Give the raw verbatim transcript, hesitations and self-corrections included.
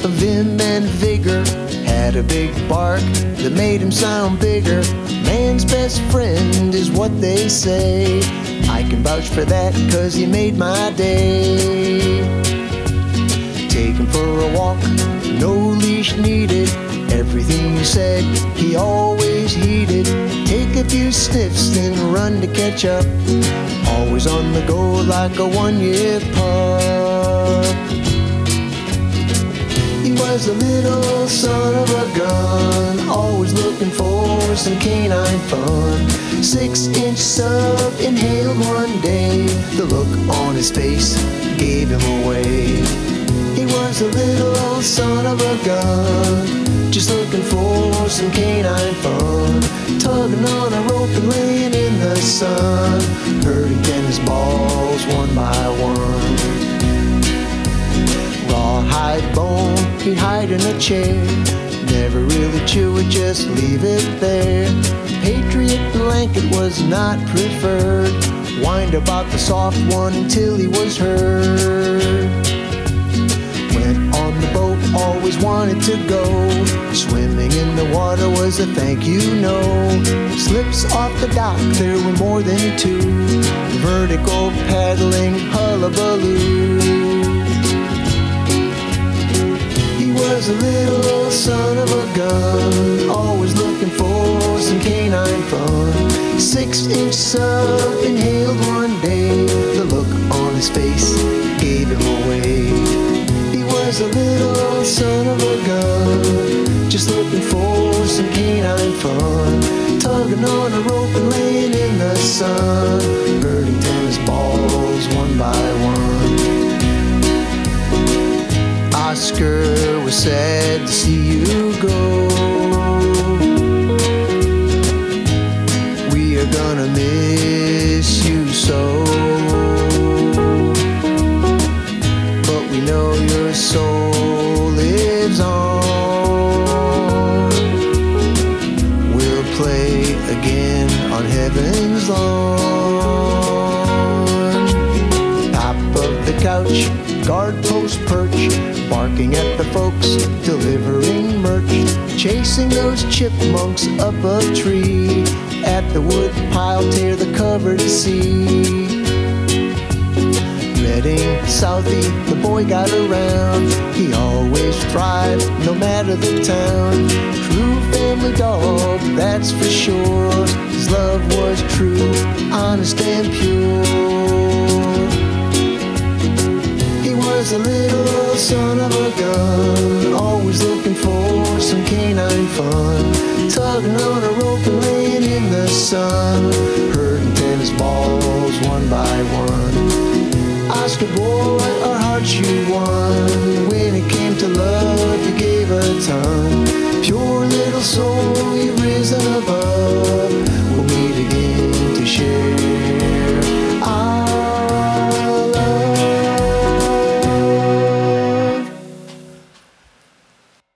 of vim and vigor, had a big bark that made him sound bigger. Man's best friend is what they say. I can vouch for that, cause he made my day. Take him for a walk, no leash needed. Everything you said, he always heeded. Take a few sniffs, then run to catch up. Always on the go like a one-year pup. He was a little son of a gun, always looking for some canine fun. Six-inch sub inhaled one day, the look on his face gave him away. He was a little son of a gun, just looking for some canine fun. Tugging on a rope and laying in the sun, herding tennis balls one by one. Rawhide bone, he'd hide in a chair, never really chew it, just leave it there. Patriot blanket was not preferred, whined about the soft one until he was heard. Went on the boat, always wanted to go. Swimming in the water was a thank you no. Slips off the dock, there were more than two. Vertical paddling hullabaloo. He was a little son of a gun, always looking for some canine fun. Six-inch sub inhaled one day, the look on his face gave him away. He was a little son of a gun, just looking for some canine fun. Tugging on a rope and laying in the sun, herding tennis balls one by one. Oscar was sad to see you go. We are gonna miss you so, but we know your soul lives on. We'll play again on heaven's lawn. Top of the couch, guard post perch, barking at the folks delivering merch. Chasing those chipmunks up a tree, at the wood pile tear the cover to see. Redding, Southie, the boy got around. He always thrived, no matter the town. True family dog, that's for sure. His love was true, honest and pure. He was a little son of a gun, always looking for some canine fun. Tugging on a rope and laying in the sun, herding tennis balls one by one. Oscar boy, our hearts you won. When it came to love, you gave a ton. Pure little soul, you've risen above.